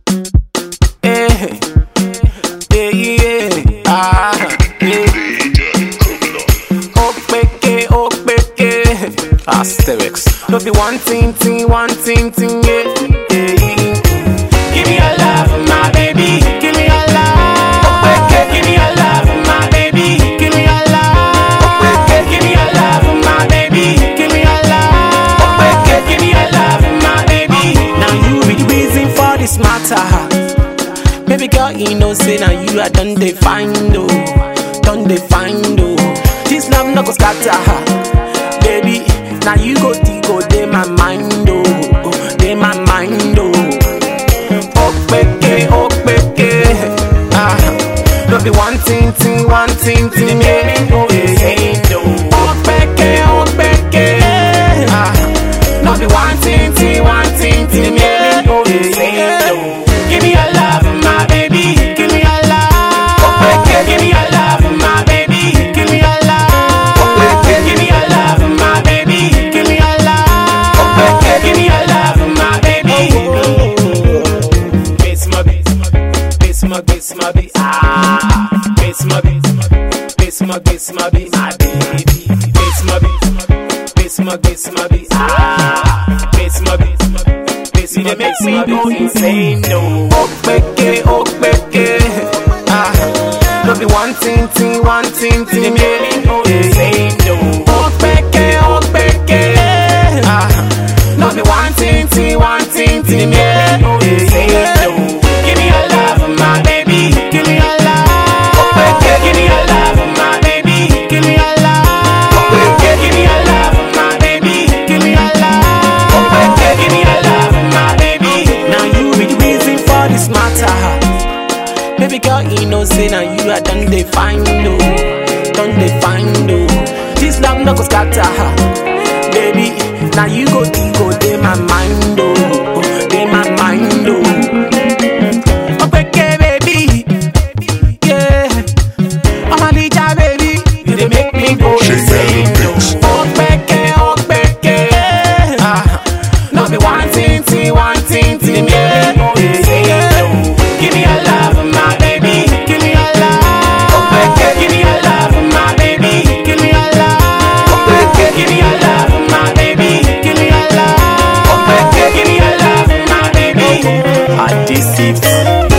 Eh, yeah, yeah, yeah. Okpeke, Asterix. No be one thing, yeah, yeah. Give me your love, my baby. Give me your love. Okpeke, give me your love, my baby. Give me your love. Okpeke, give me your love, my baby. Give me your love. Okpeke, give me your love, my baby. Now you be the reason for this matter. Baby girl, you know, say now you are done they find this love no go scatter. Baby, now you go dey my mind, dey my mind, Okpeke, no be one thing, yeah, Okpeke, no be one thing, yeah, give me your love, my baby, give me your love, Okpeke, give me your love, my baby, give me your love, Okpeke, give me your love, my baby, give me your love, Okpeke, give me your love, my baby. Miss my baby, ah, miss my baby, my baby, miss my baby, ah, miss my baby. They make me go insane, no. Okpeke, no be one thing, they make me go insane, no. Okpeke, no be one thing, they make me go insane, no. Give me your love, my baby, give me your love. Okpeke, give me your love, my baby, give me your love. Okpeke, give me your love, my baby, give me your love. Okpeke, give me your love, my baby. Now you be the reason for this matter. Baby girl, you know, say now you are done they find, this love no go scatter. Baby, now you go dey my mind, dey my mind, Okpeke, baby, yeah, Omalija, baby, you dey make me go insane, Okpeke, no be one thing, they make me go insane, give me your love, my baby, give me your love, Okpeke, give me your love, my baby, give me your love, Okpeke, give me your love, my baby, give me your love, Okpeke, give me your love, my baby. I deceived.